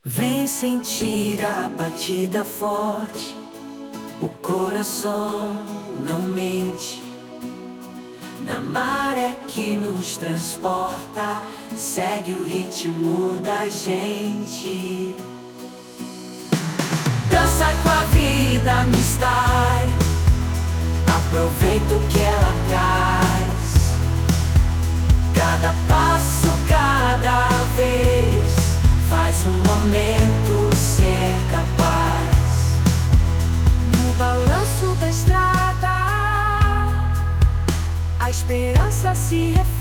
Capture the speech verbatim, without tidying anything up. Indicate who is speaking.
Speaker 1: Vem sentir a batida forte, o coração não mente. Na maré que nos transporta, segue o ritmo da gente. Dança com a vida, amistade, aproveita o que ela traz. Cada passo, cada vez, faz um momento ser capaz. No balanço da estrada, a esperança se refaz.